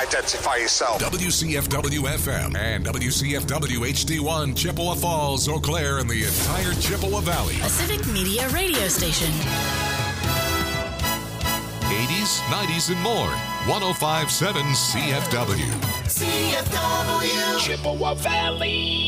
identify yourself. WCFW-FM and WCFW-HD1, Chippewa Falls, Eau Claire, and the entire Chippewa Valley. A Civic Media radio station. 80s, 90s, and more. 105.7 CFW. CFW. Chippewa Valley.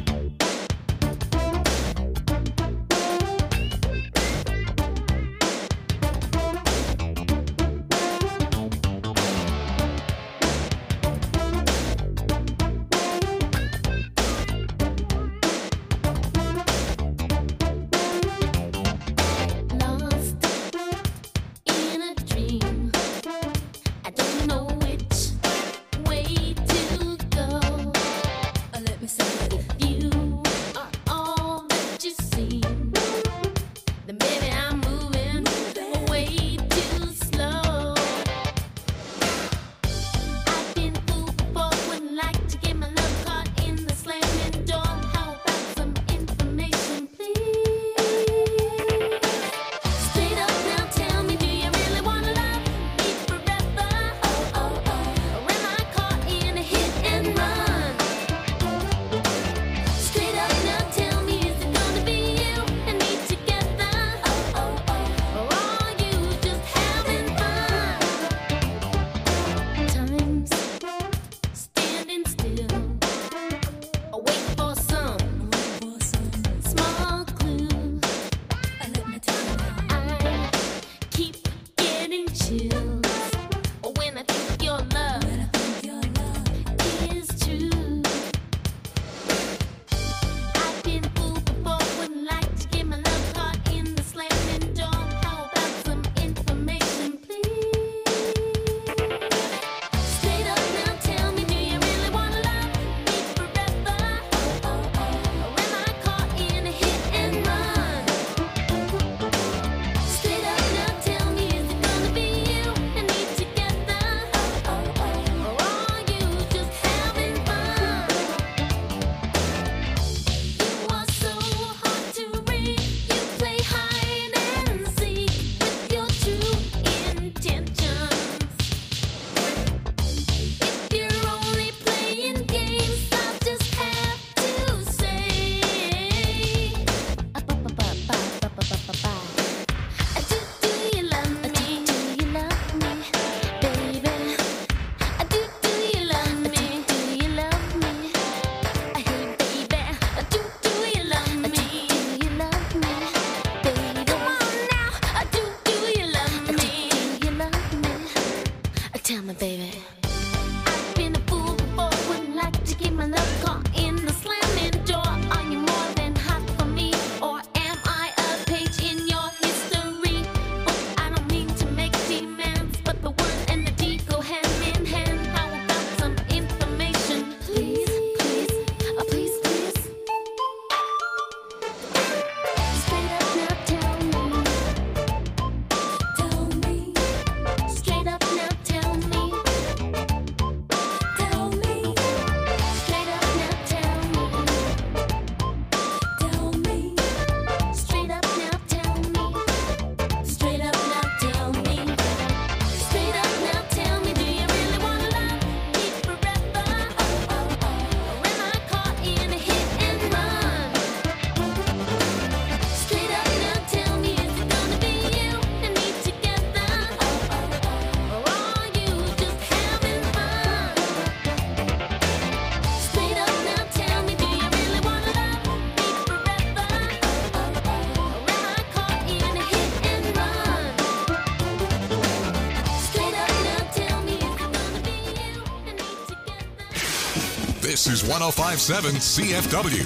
This is 105.7 CFW.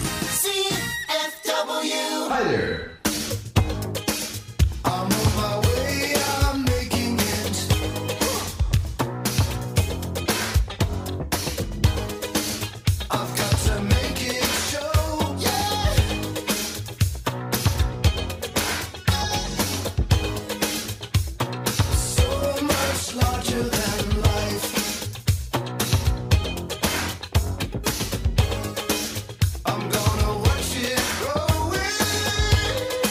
CFW. Hi there. I'm on my way, I'm making it. I've got to make it show, yeah. So much larger than life. I'm gonna watch it growing.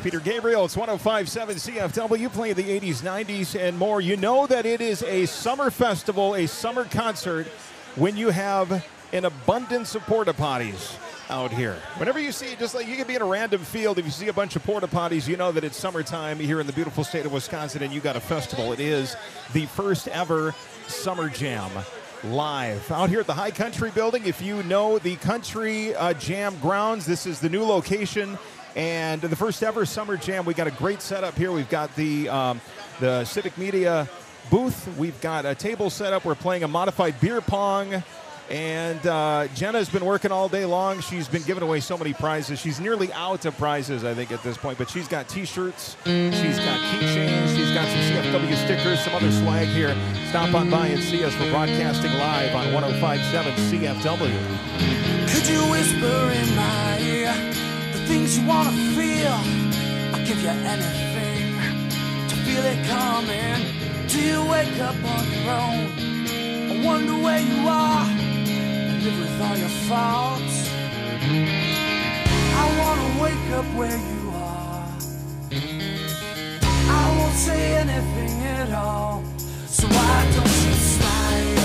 Peter Gabriel. It's 105.7 CFW, playing the 80s, 90s, and more. You know that it is a summer festival, a summer concert, when you have an abundance of porta potties out here. Whenever you see, just like you could be in a random field, if you see a bunch of porta potties, you know that it's summertime here in the beautiful state of Wisconsin, and you got a festival. It is the first ever Summer Jam live out here at the High Country Building. If you know the Country Jam grounds, this is the new location. And the first ever Summer Jam, we got a great setup here. We've got the Civic Media booth. We've got a table set up. We're playing a modified beer pong. And Jenna's been working all day long. She's been giving away so many prizes. She's nearly out of prizes, I think, at this point. But she's got T-shirts. She's got keychains. She's got some CFW stickers, some other swag here. Stop on by and see us. We're broadcasting live on 105.7 CFW. Could you whisper in my ear the things you wanna feel? I'll give you anything to feel it coming. Do you wake up on your own? I wonder where you are and live with all your faults. I wanna wake up where you are. I won't say anything at all. So why don't you slide?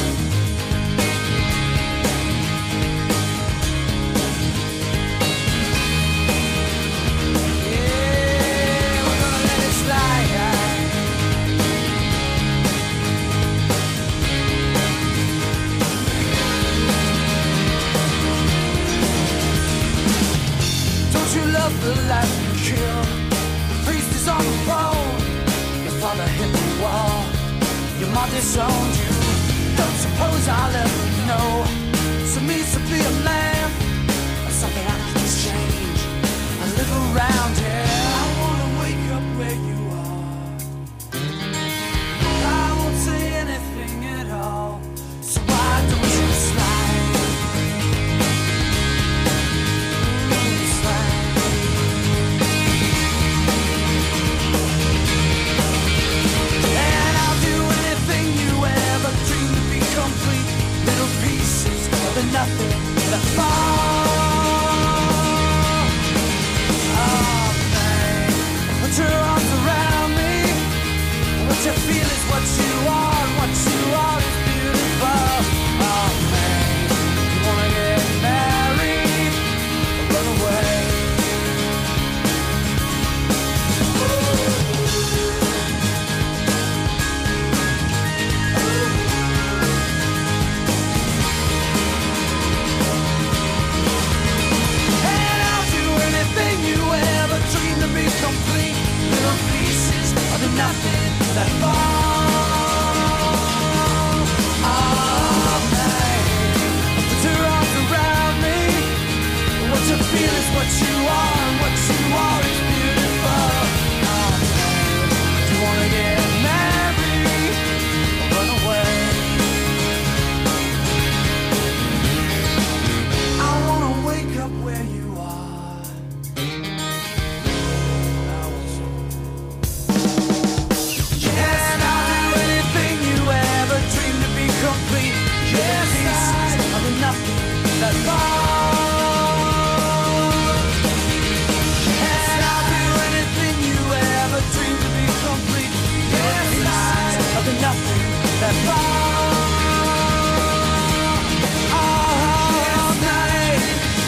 Love the life you killed. The priest is on the phone. Your father hit the wall. Your mom disowned you. Don't suppose I'll ever know. So means to be a man or something I can change. I live around here. I wanna wake up where you are. I won't say anything at all. So why don't you slide? Nothing that fall. Oh, babe, put your arms around me. What you feel is what you are, and what you are is beautiful. Oh, babe, you wanna get married or run away? Complete little pieces of the nothing that fall. Oh, babe, put your arms around me. What you feel is what you are, and what you are is beautiful. Oh, babe, do you wanna get married or run away? I wanna wake up where you are. Complete, yes, pieces of the nothing that fall. And I'll do anything you ever dreamed to be complete. Yes, pieces of the nothing that fall. All night.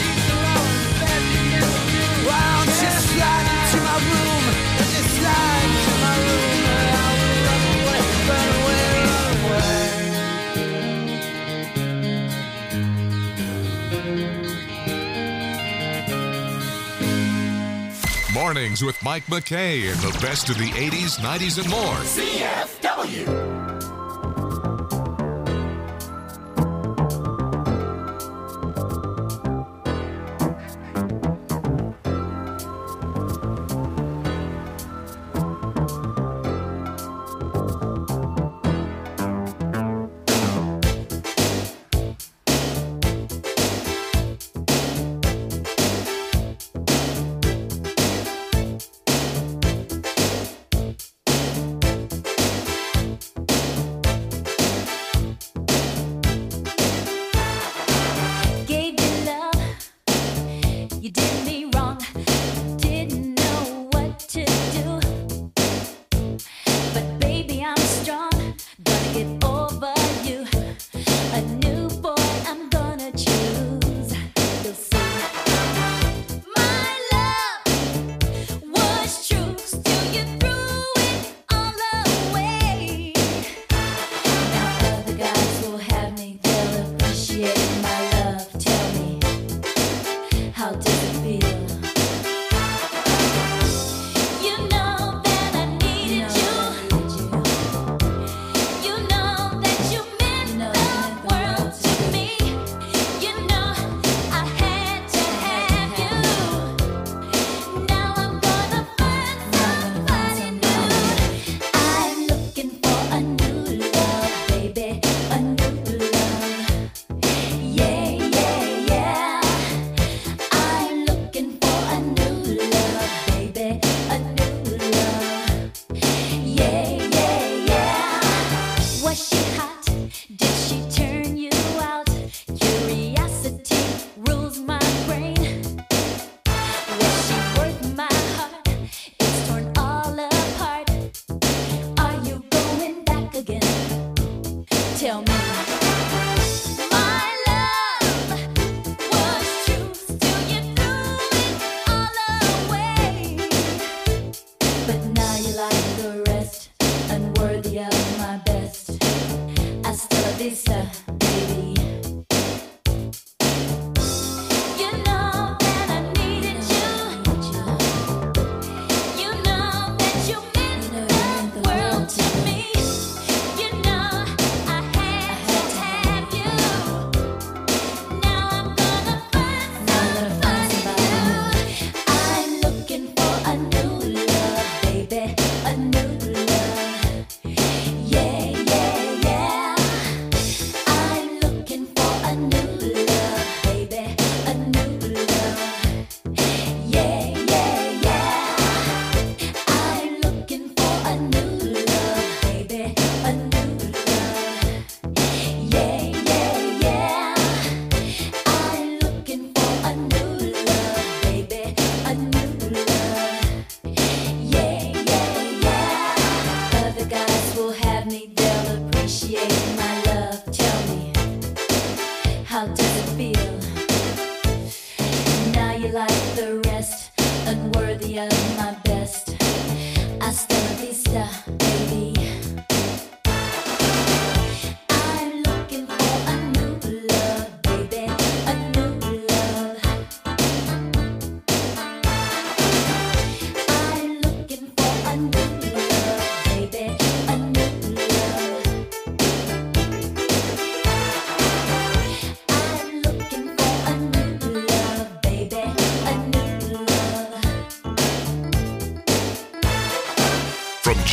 Why don't you slide into my room? Just slide into my room, and I will run away, run away, run away. Mornings with Mike McKay and the best of the 80s, 90s, and more. CFW.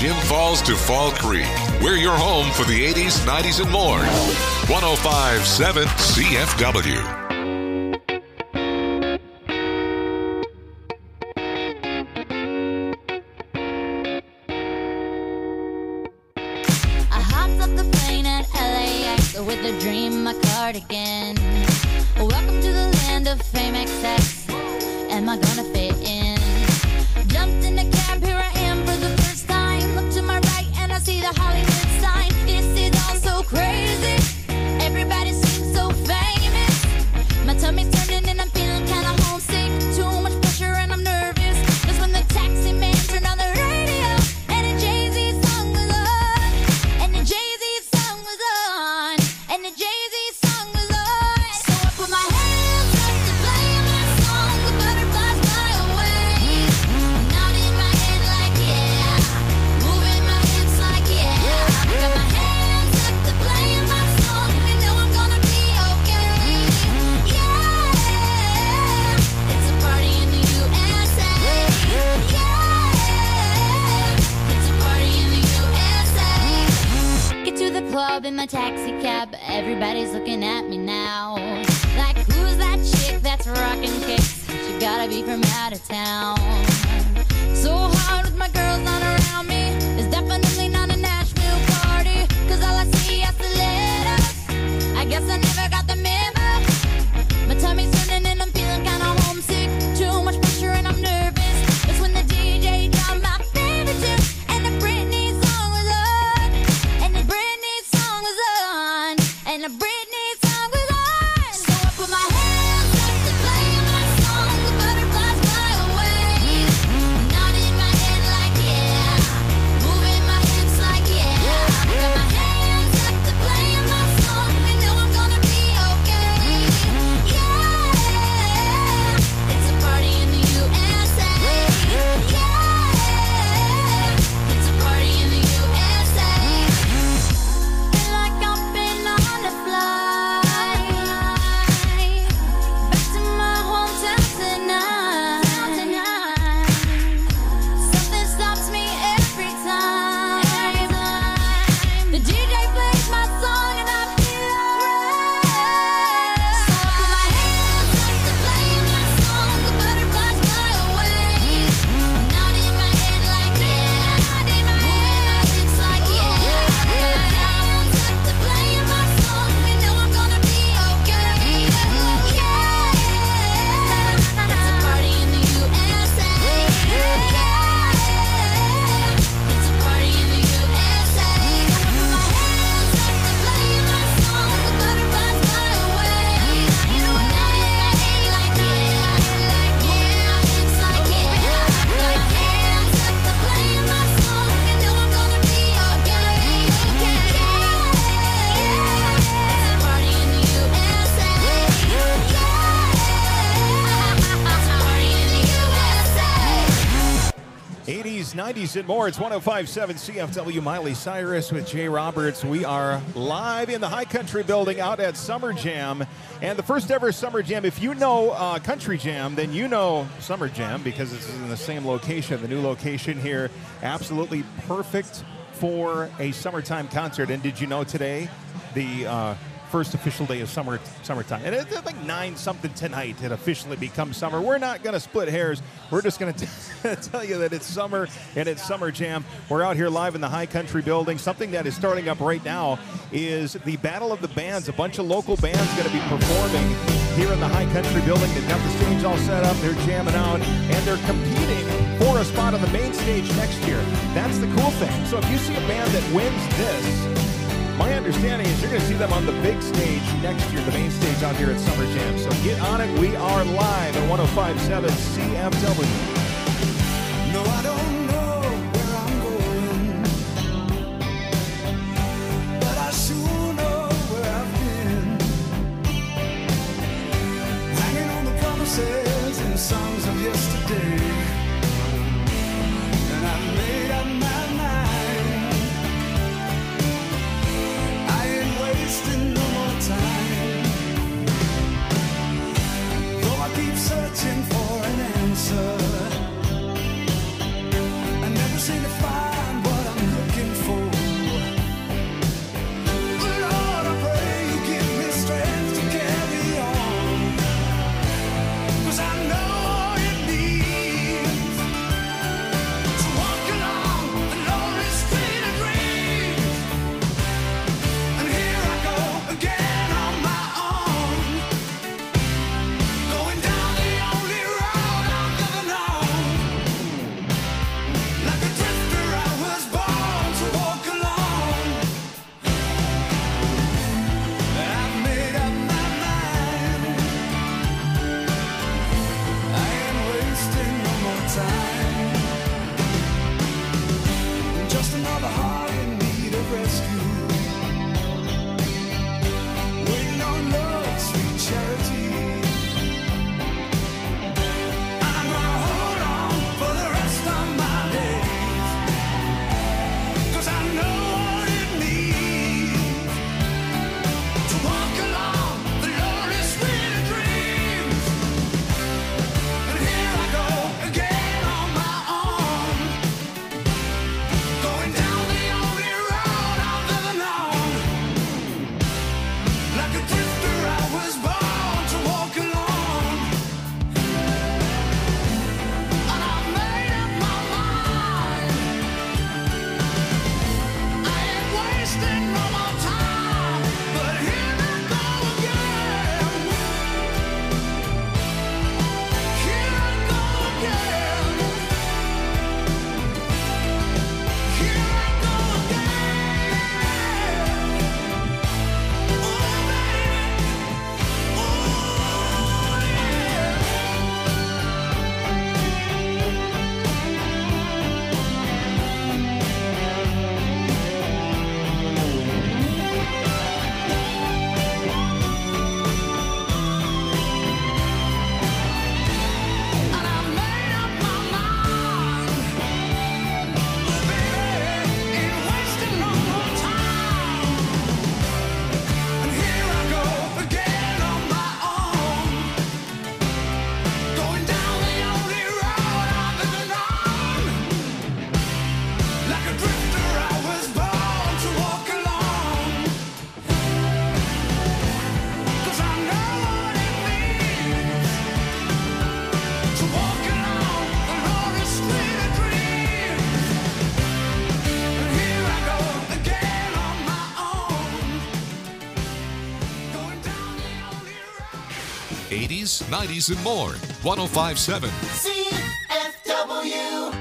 Jim Falls to Fall Creek. We're your home for the 80s, 90s, and more. 105.7 CFW. With a dream, my cardigan. Welcome to the land of fame excess. Am I gonna fit in? Jumped in a cab, here I am for the first time. Look to my right and I see the Hollywood sign. This is all so crazy. Everybody seems so famous. My tummy's turning and I'm feeling kinda homesick. Too much pressure and I'm nervous. That's when the taxi man turned on the radio and a Jay-Z song was on. And the Jay-Z song was on. And the Jay-Z song was on. So I put my hands up to play my song. The butterflies fly away. Nodding my head like yeah. Moving my hips like yeah. I got my hands up to play my song. I know I'm gonna be okay. Yeah. It's a party in the USA. Yeah. It's a party in the USA. Get to the club in my taxi cab. Everybody's looking at me now. Like, who's that chick that's rocking kicks? She gotta be from out of town. So hard with my girls not around me. It's definitely not a Nashville party. Cause all I see is the letters. I guess I never got the memo. My tummy's turning and I'm feeling kinda homesick. Too much pressure and I'm nervous. It's when the DJ dropped my favorite tune. And the Britney song was on. And the Britney song was on. And the Britney song was on. So I put my hands up to play my song. The butterflies fly away. Nodding my head like yeah. Moving my hips like yeah. I got my hands up to play my song. I know I'm gonna be okay. Yeah. It's a party in the USA. Yeah. It's a party in the USA. Feel like I've been on a flight back to my hometown tonight. Something stops me every time. The DJ plays my song and I feel alright. So I put my hands up to play my song. The butterflies fly away. Nodding my head like yeah. Moving my hips like yeah. I got my hands up to play my song. I know I'm gonna be okay. Yeah. It's a party in the USA. Yeah. It's a party in the USA. I put my hands up to play my song. The butterflies fly away. Nodding my head like yeah. Moving my hips like yeah. I got my hands up to play my song. I know I'm gonna be okay. Yeah. It's a party in the USA. Yeah. It's a party in the USA. 80s, 90s, and more. It's 105.7 CFW. Miley Cyrus with Jay Roberts. We are live in the High Country building out at Summer Jam. And the first ever Summer Jam, if you know Country Jam, then you know Summer Jam because it's in the same location. The new location here, absolutely perfect for a summertime concert. And did you know today, the first official day of summertime. And it's like 9-something tonight. It officially becomes summer. We're not going to split hairs. We're just going to tell you that it's summer and it's Summer Jam. We're out here live in the High Country building. Something that is starting up right now is the Battle of the Bands. A bunch of local bands going to be performing here in the High Country building. They've got the stage all set up. They're jamming out and they're competing for a spot on the main stage next year. That's the cool thing. So if you see a band that wins this, my understanding is you're going to see them on the big stage next year, the main stage out here at Summer Jam. So get on it. We are live at 105.7 CFW. No, I don't know where I'm going, but I sure know where I've been. Hanging on the promises and songs of yesterday, and I made up my mind. I ain't wasting no more time, though I keep searching for an answer. I never seem to find what I'm 80s, 90s, and more. 105.7 CFW.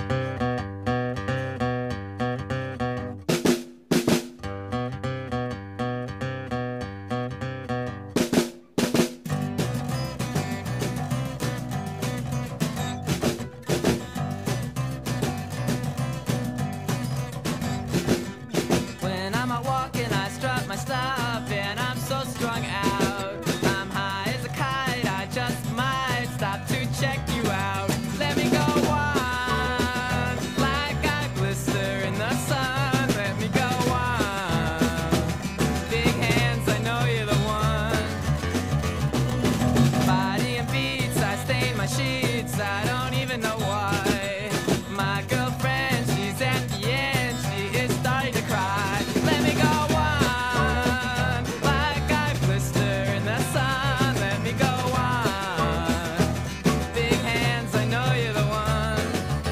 When I'm out walking, I strut my stuff, and I'm so strung out. I'm high as a kite, I just might stop to check you out. Let me go on, like I glister in the sun. Let me go on, big hands, I know you're the one. Body and beats, I stain my sheets, I don't even know why. My girlfriend, she's at the end, she is starting to cry. Let me go on, like I blister in the sun. Let me go on, big hands, I know you're the one.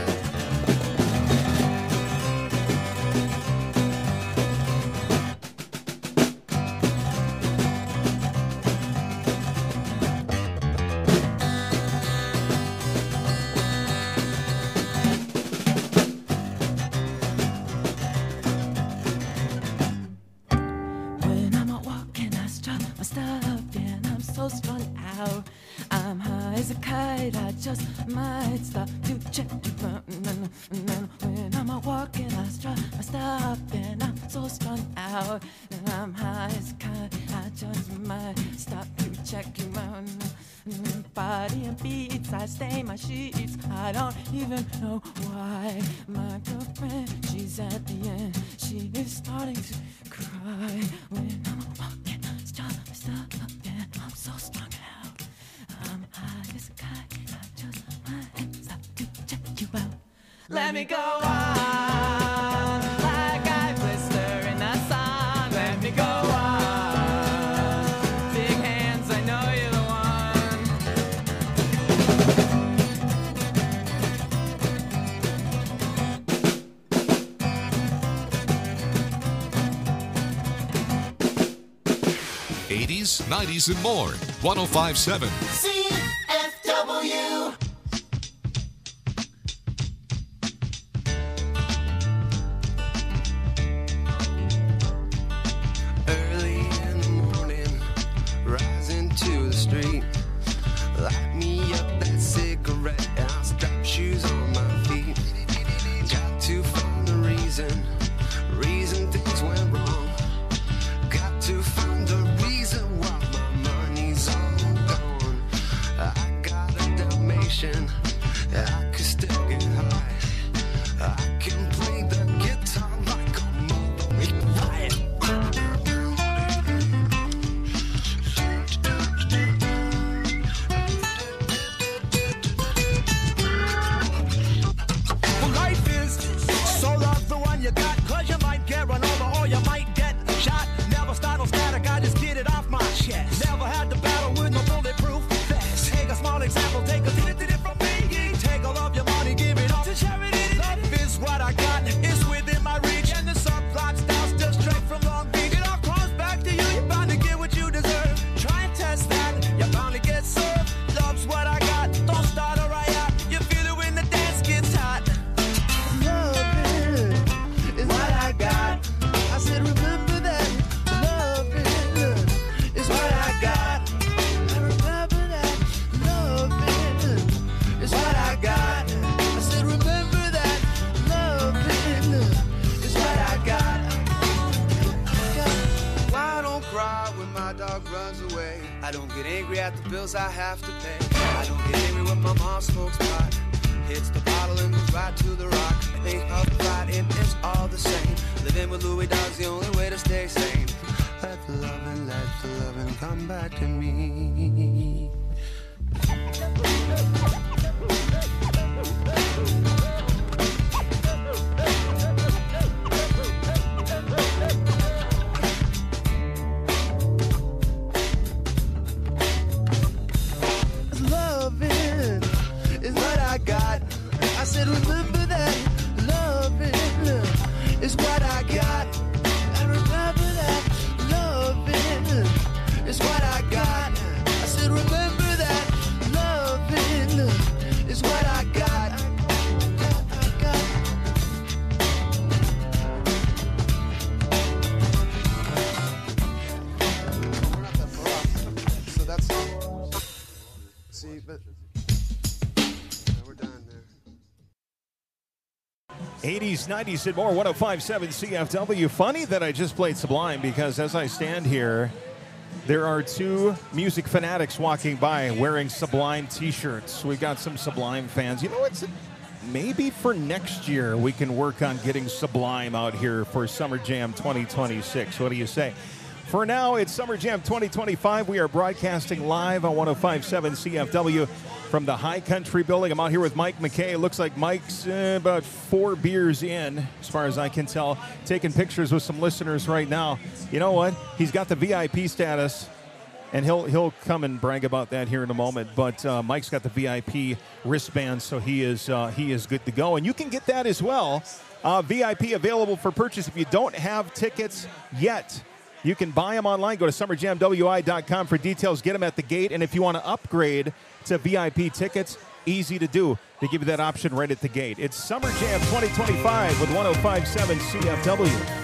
When I'm out walking, I strut my stuff, and I'm so strung out. I'm high as a kite, I just might stop to check you out. When I'm out walking, I strut my stuff, and I'm so strung out. And I'm high as a kite, I just might stop to check you out. Body and beats, I stain my sheets, I don't even know why. My girlfriend, she's at the end, she is starting to cry. When I'm walking, stop, and I'm so strung out. I'm high as a kite, I just might stop to check you out. Let me go on, like I blister in the sun. Let me go on, big hands, I know you're the one. '80s, '90s, and more. 105.7 CFW. Early in the morning, rising to the street. Light me up that cigarette, and I'll strap shoes on my feet. Got to find the reason things went wrong. Got to find the reason why my money's all gone. I got a Dalmatian, I could still get high. I can play the guitar like a mother. Well, life is so love the one you got, 'cause you might get run over or you might get shot. Never start no static, I just get it off my chest. Never had to battle with no bulletproof vest. Take a small example, take a did it from me. Take all of your money, give it all to charity. Love is what I got, it's within my reach. And the subplot styles just straight from Long Beach. It all comes back to you, you're bound to get what you deserve. Try and test that, you're bound to get served. Love's what I got, don't start a riot. You feel it when the dance gets hot. Loving is what I got. I said, remember that. Loving is what I got. I remember that. Loving is what I got. I said, remember that. Loving is what I got. Why don't cry when my dog runs away? I don't get angry at the bills I have to pay. I don't get angry when my mom smokes pot. Hits the bottle and goes right to the rock. Think of fighting, it's all the same. Living with Louis Dog's the only way to stay sane. Let the loving come back to me. Loving is what I got. I said, remember that. Loving is what I got. I remember that. Loving is what I got. I said, remember. 80s, 90s, and more. 105.7 CFW. Funny that I just played Sublime because as I stand here, there are two music fanatics walking by wearing Sublime T-shirts. We've got some Sublime fans. You know, maybe for next year we can work on getting Sublime out here for Summer Jam 2026. What do you say? For now, it's Summer Jam 2025. We are broadcasting live on 105.7 CFW from the High Country Building. I'm out here with Mike McKay. It looks like Mike's about 4 beers in, as far as I can tell, taking pictures with some listeners right now. You know what? He's got the VIP status, and he'll come and brag about that here in a moment. But Mike's got the VIP wristband, so he is good to go. And you can get that as well. VIP available for purchase if you don't have tickets yet. You can buy them online. Go to summerjamwi.com for details. Get them at the gate. And if you want to upgrade to VIP tickets, easy to do. They give you that option right at the gate. It's Summer Jam 2025 with 105.7 CFW.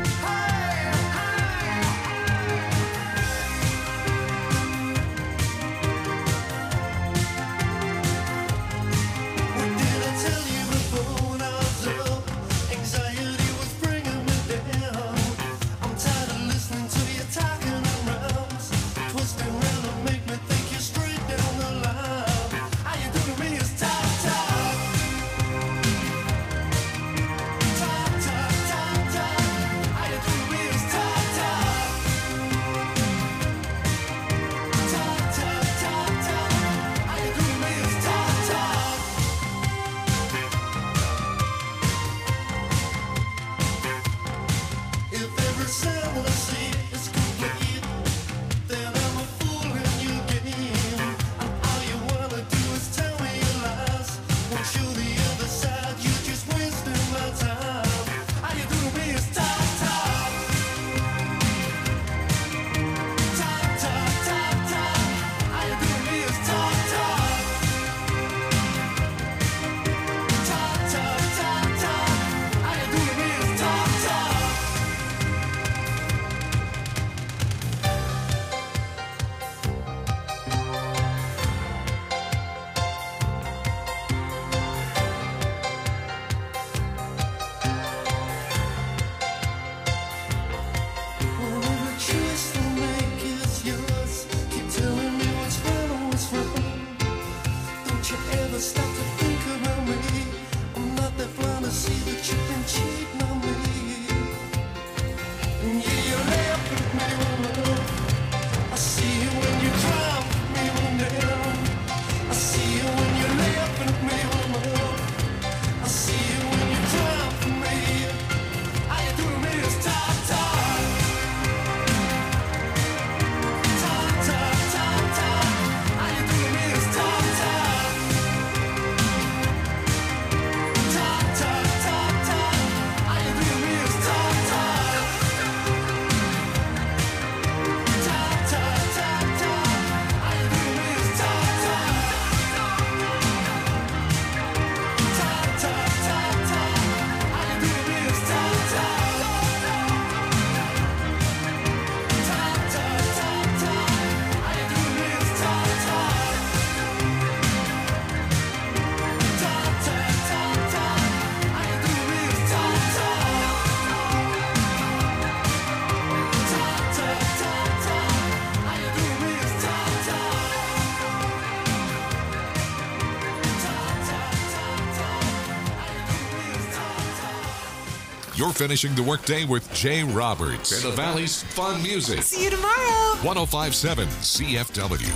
You're finishing the workday with Jay Roberts and the Valley's fun music. See you tomorrow. 105.7 CFW.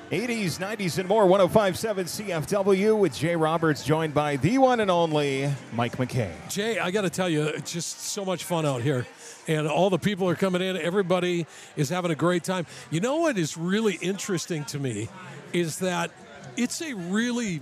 80s, 90s, and more. 105.7 CFW with Jay Roberts, joined by the one and only Mike McKay. Jay, I got to tell you, it's just so much fun out here. And all the people are coming in. Everybody is having a great time. You know what is really interesting to me is that it's a really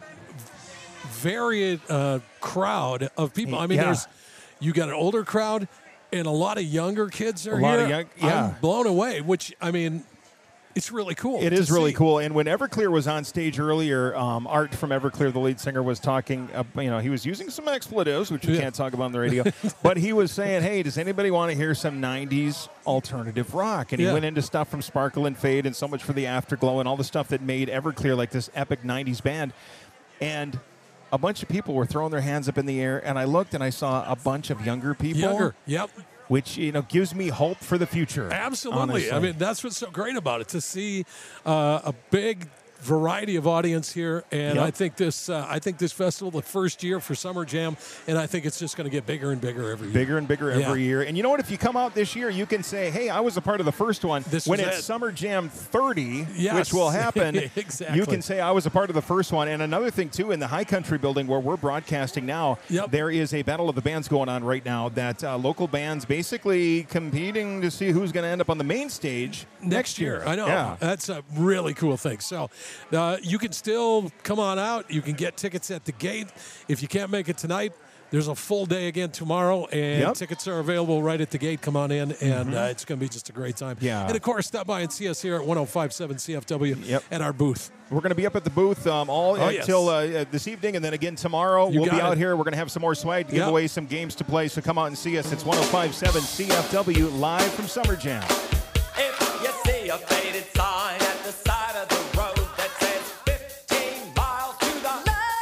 varied crowd of people. I mean, you got an older crowd and a lot of younger kids are here. I'm blown away, which, I mean, it's really cool. It is really cool. And when Everclear was on stage earlier, Art from Everclear, the lead singer, was talking, he was using some expletives, which we can't talk about on the radio. But he was saying, hey, does anybody want to hear some 90s alternative rock? And he went into stuff from Sparkle and Fade and So Much for the Afterglow and all the stuff that made Everclear like this epic 90s band. And a bunch of people were throwing their hands up in the air. And I looked and I saw a bunch of younger people. Which, gives me hope for the future. Absolutely. Honestly. I mean, that's what's so great about it, to see a big variety of audience here. And I think this festival, the first year for Summer Jam, and I think it's just going to get bigger and bigger every year. Bigger and bigger every year. And you know what? If you come out this year, you can say, hey, I was a part of the first one. When it's Summer Jam 30, which will happen, exactly. You can say I was a part of the first one. And another thing, too, in the High Country building where we're broadcasting now, there is a battle of the bands going on right now that local bands basically competing to see who's going to end up on the main stage next year. I know. Yeah. That's a really cool thing. So you can still come on out. You can get tickets at the gate. If you can't make it tonight, there's a full day again tomorrow, and tickets are available right at the gate. Come on in, and it's going to be just a great time. Yeah. And, of course, stop by and see us here at 105.7 CFW at our booth. We're going to be up at the booth until this evening, and then again tomorrow. We'll be out here. We're going to have some more swag to give away, some games to play, so come out and see us. It's 105.7 CFW live from Summer Jam. If you see a faded sign at the side of the road that says 15 miles to the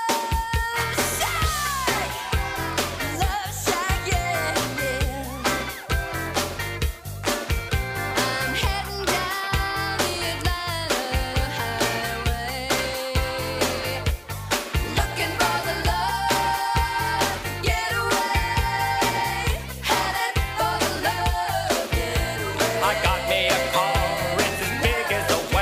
Love Shack, yeah. I'm heading down the Atlanta highway, looking for the love getaway, headed for the love getaway. I got me a car, it's as big as a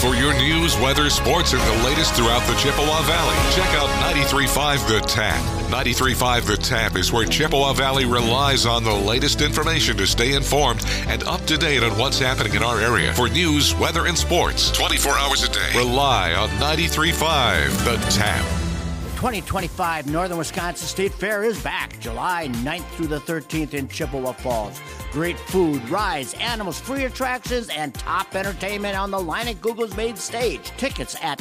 For your news, weather, sports, and the latest throughout the Chippewa Valley, check out 93.5 The Tap. 93.5 The Tap is where Chippewa Valley relies on the latest information to stay informed and up to date on what's happening in our area. For news, weather, and sports, 24 hours a day, rely on 93.5 The Tap. 2025 Northern Wisconsin State Fair is back July 9th through the 13th in Chippewa Falls. Great food, rides, animals, free attractions, and top entertainment on the line at Google's main stage. Tickets at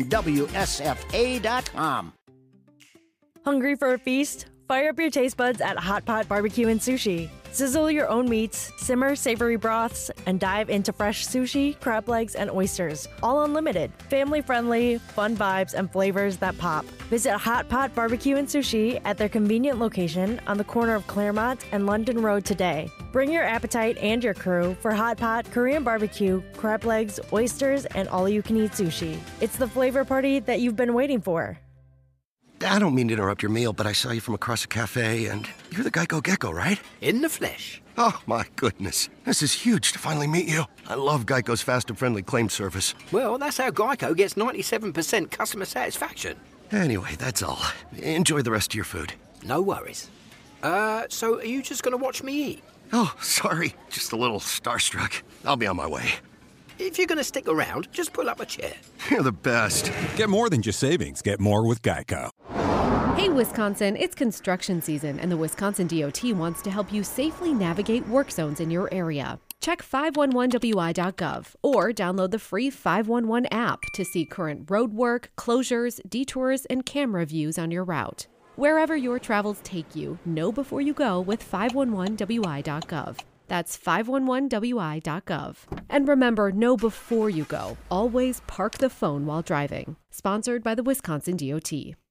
nwsfa.com. Hungry for a feast? Fire up your taste buds at Hot Pot Barbecue and Sushi. Sizzle your own meats, simmer savory broths, and dive into fresh sushi, crab legs, and oysters. All unlimited. Family-friendly, fun vibes, and flavors that pop. Visit Hot Pot Barbecue and Sushi at their convenient location on the corner of Claremont and London Road today. Bring your appetite and your crew for Hot Pot, Korean barbecue, crab legs, oysters, and all-you-can-eat sushi. It's the flavor party that you've been waiting for. I don't mean to interrupt your meal, but I saw you from across the cafe, and you're the Geico Gecko, right? In the flesh. Oh, my goodness. This is huge to finally meet you. I love Geico's fast and friendly claim service. Well, that's how Geico gets 97% customer satisfaction. Anyway, that's all. Enjoy the rest of your food. No worries. So are you just going to watch me eat? Oh, sorry. Just a little starstruck. I'll be on my way. If you're going to stick around, just pull up a chair. You're the best. Get more than just savings. Get more with Geico. Hey, Wisconsin, it's construction season, and the Wisconsin DOT wants to help you safely navigate work zones in your area. Check 511wi.gov or download the free 511 app to see current road work, closures, detours, and camera views on your route. Wherever your travels take you, know before you go with 511wi.gov. That's 511wi.gov. And remember, know before you go. Always park the phone while driving. Sponsored by the Wisconsin DOT.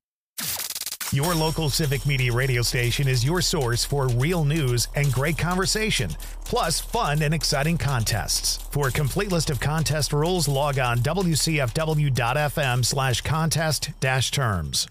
Your local Civic Media radio station is your source for real news and great conversation, plus fun and exciting contests. For a complete list of contest rules, log on wcfw.fm/contest-terms.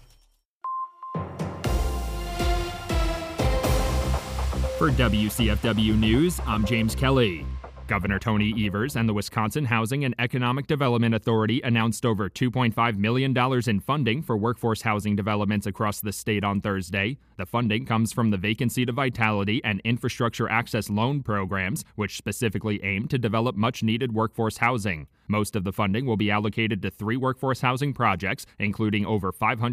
For WCFW News, I'm James Kelly. Governor Tony Evers and the Wisconsin Housing and Economic Development Authority announced over $2.5 million in funding for workforce housing developments across the state on Thursday. The funding comes from the Vacancy to Vitality and Infrastructure Access Loan programs, which specifically aim to develop much-needed workforce housing. Most of the funding will be allocated to 3 workforce housing projects, including over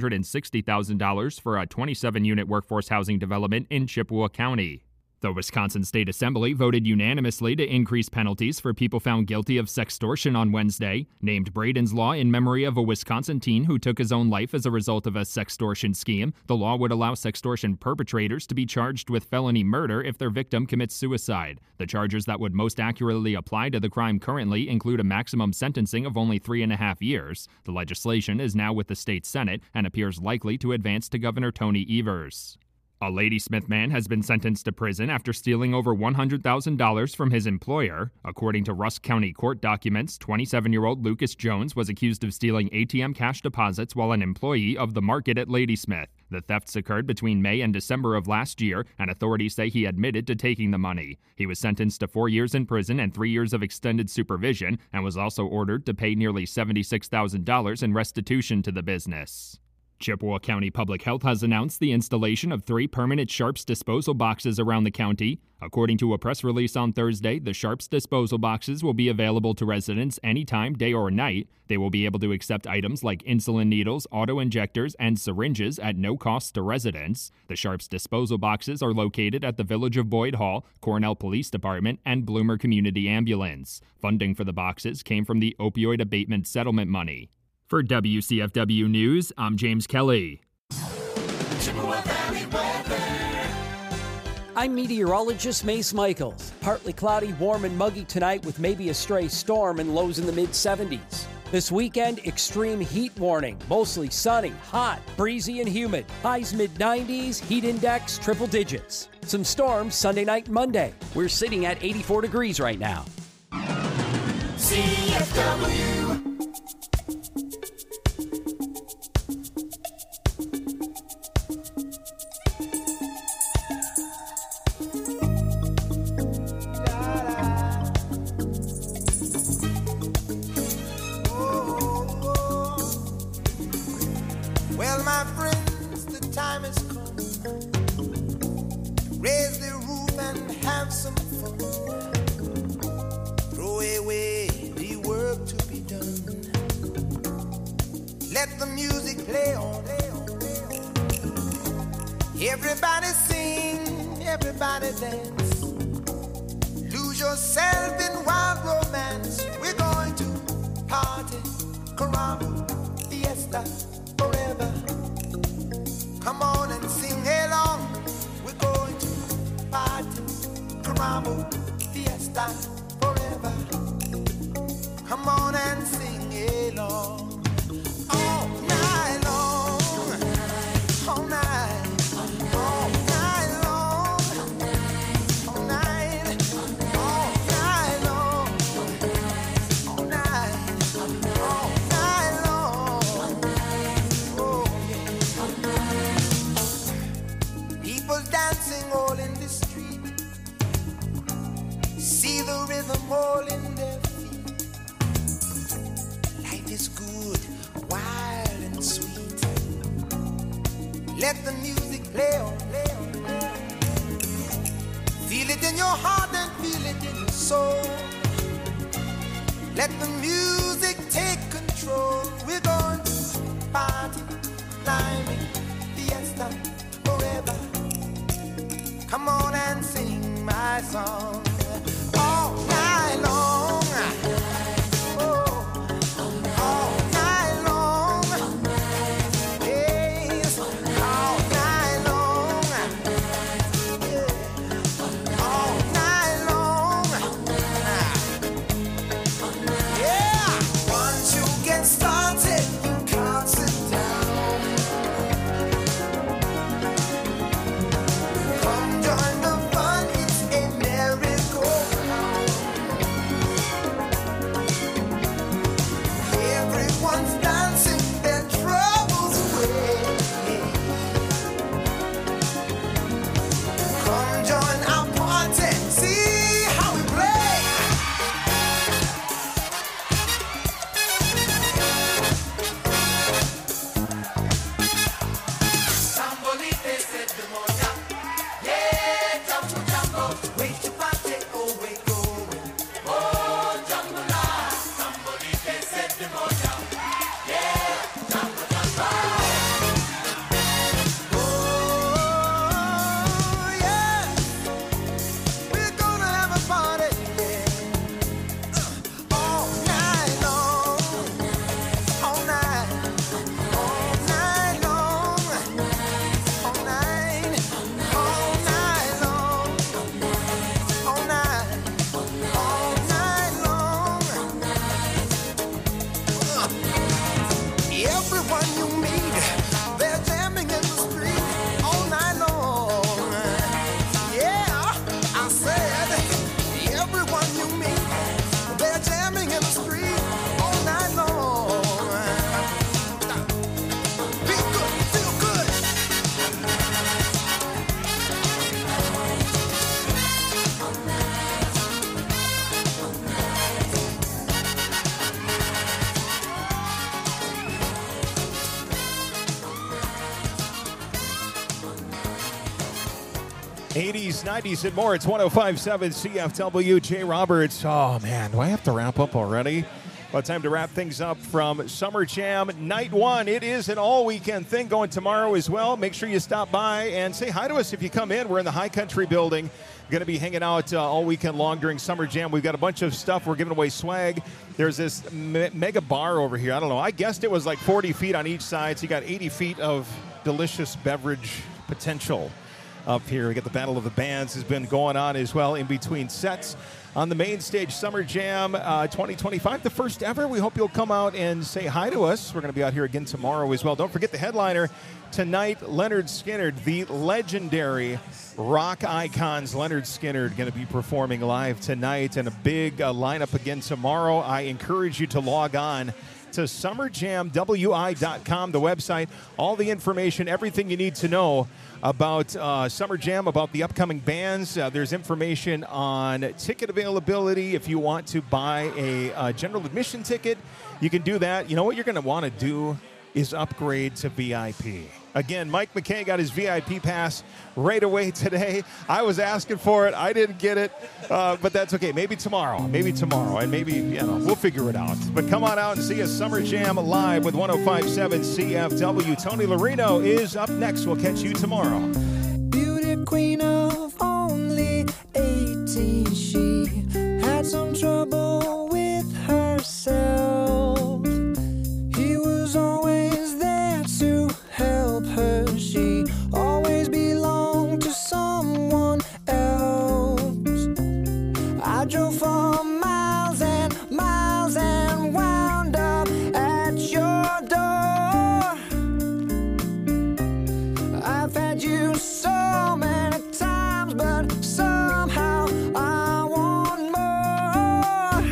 $560,000 for a 27-unit workforce housing development in Chippewa County. The Wisconsin State Assembly voted unanimously to increase penalties for people found guilty of sextortion on Wednesday, named Braden's Law in memory of a Wisconsin teen who took his own life as a result of a sextortion scheme. The law would allow sextortion perpetrators to be charged with felony murder if their victim commits suicide. The charges that would most accurately apply to the crime currently include a maximum sentencing of only 3.5 years. The legislation is now with the state Senate and appears likely to advance to Governor Tony Evers. A Ladysmith man has been sentenced to prison after stealing over $100,000 from his employer. According to Rusk County court documents, 27-year-old Lucas Jones was accused of stealing ATM cash deposits while an employee of the market at Ladysmith. The thefts occurred between May and December of last year, and authorities say he admitted to taking the money. He was sentenced to 4 years in prison and 3 years of extended supervision, and was also ordered to pay nearly $76,000 in restitution to the business. Chippewa County Public Health has announced the installation of 3 permanent Sharps disposal boxes around the county. According to a press release on Thursday, the Sharps disposal boxes will be available to residents anytime, day or night. They will be able to accept items like insulin needles, auto-injectors, and syringes at no cost to residents. The Sharps disposal boxes are located at the Village of Boyd Hall, Cornell Police Department, and Bloomer Community Ambulance. Funding for the boxes came from the opioid abatement settlement money. For WCFW News, I'm James Kelly. I'm meteorologist Mace Michaels. Partly cloudy, warm and muggy tonight with maybe a stray storm and lows in the mid-70s. This weekend, extreme heat warning. Mostly sunny, hot, breezy, and humid. Highs mid-90s, heat index triple digits. Some storms Sunday night and Monday. We're sitting at 84 degrees right now. CFW. Everybody sing, everybody dance. Lose yourself in wild romance. We're going to party, caramba, fiesta, forever. Come on and sing along. We're going to party, caramba, fiesta, forever. Come on and sing along. All night long, all night. All night long, all night, all night long, all night, all night long. Oh yeah. People dancing all in the street. See the rhythm all in their feet. Life is good, wild and sweet. Let the music play on, play on. Feel it in your heart and feel it in your soul. Let the music take control. We're going to party, climbing, fiesta, forever. Come on and sing my song. All night long. Oh, all night long. Yes, all night long. Yeah, all night long. Yeah, once you get started, you can't sit down. Come join the fun, it's a merry-go-round. Everyone's dancing their troubles away. Come join our party, see how we play. Sambolite se demonia, yeah, jumbo jumbo, wait to party, oh we going, oh jumbo la. Sambolite se demonia, yeah, jumbo jumbo. Oh yeah, we're gonna have a party, yeah. All night long, all night, all night long, all night, all night long, all night, all night long. Everyone you meet, they're jamming in the street all night long. Yeah, I said, everyone you meet, they're jamming in the street all night long. Feel good, feel good. '80s, '90s, and more. It's 105.7 CFW. Jay Roberts. Oh, man, do I have to wrap up already? Well, time to wrap things up from Summer Jam Night 1. It is an all-weekend thing going tomorrow as well. Make sure you stop by and say hi to us if you come in. We're in the High Country building. Going to be hanging out all weekend long during Summer Jam. We've got a bunch of stuff. We're giving away swag. There's this mega bar over here. I don't know. I guessed it was like 40 feet on each side, so you got 80 feet of delicious beverage potential up here. We got the Battle of the Bands has been going on as well in between sets. On the main stage, Summer Jam 2025, the first ever. We hope you'll come out and say hi to us. We're going to be out here again tomorrow as well. Don't forget the headliner tonight, Lynyrd Skynyrd, the legendary rock icons. Lynyrd Skynyrd going to be performing live tonight, and a big lineup again tomorrow. I encourage you to log on to summerjamwi.com, the website. All the information, everything you need to know about Summer Jam, about the upcoming bands. There's information on ticket availability. If you want to buy a general admission ticket, you can do that. You know what you're going to want to do is upgrade to VIP. Again, Mike McKay got his VIP pass right away today. I was asking for it. I didn't get it, but that's okay. Maybe tomorrow, and maybe, we'll figure it out. But come on out and see us Summer Jam live with 105.7 CFW. Tony Larino is up next. We'll catch you tomorrow. Beauty queen of only 18, she had some trouble with herself. He was always there to help her. She always belonged to someone else. I drove for miles and miles and wound up at your door. I've had you so many times, but somehow I want more.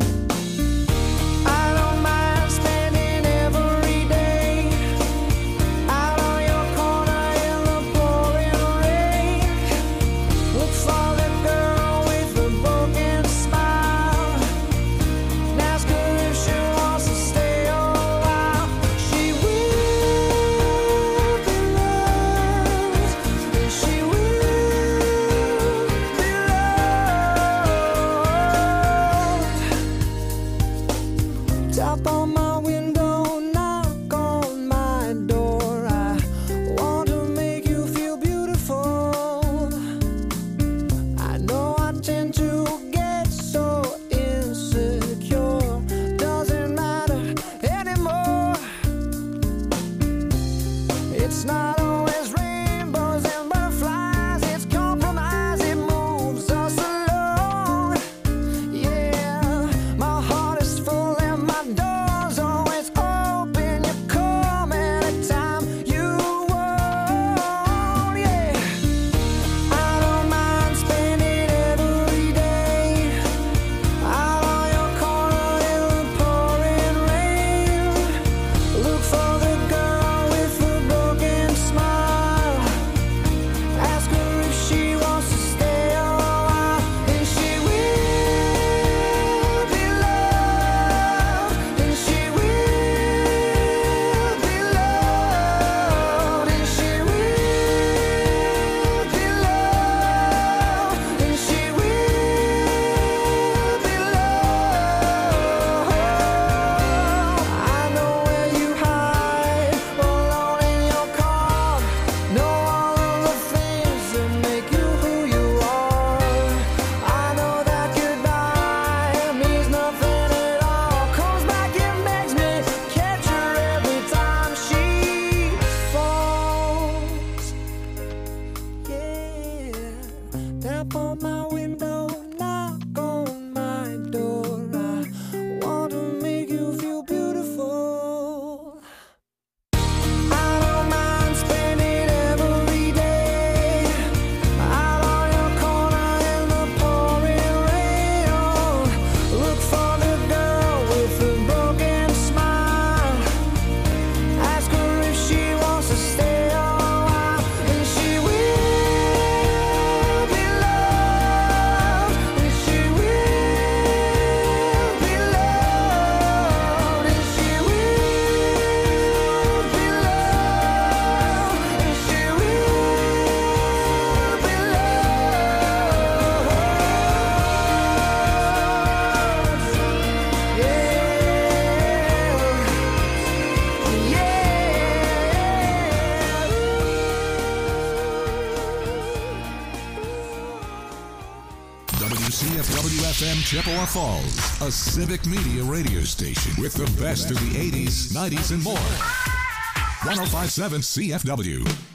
I don't mind spending every day out on your corner in the pouring rain. Look for the girl with the broken smile and ask her if she wants to stay a while. She will be loved, and she will be loved. Tap on my window, knock on my door. I want to make you feel beautiful. I know I tend to get so insecure. Doesn't matter anymore. It's not always rainbows and butterflies. It's compromise. It moves us along. Yeah, my heart is full and my door's always open. You come anytime you want. Yeah, I don't mind spending every day out on your corner in the pouring rain. Look for the girl with the broken smile. Ask her if she wants to stay a while, and she will be loved, and she will be loved, and she will be loved, and she will be loved. I know where you hide, alone in your car. Know all of the things that make you who you are. I know that goodbye means nothing at all. Comes back and makes me catch her every time she falls. Yeah, tap on my window, knock on my door. I want to make you feel beautiful. I don't mind spending every day out on your corner in the pouring rain. Oh, look for the girl with the broken smile. Ask her if she wants to stay a while, and she will be loved, and she will be loved, and she will be loved, and she will be WCFW-FM Chippewa Falls, a civic media radio station with the best of the 80s, 90s, and more. 105.7 CFW.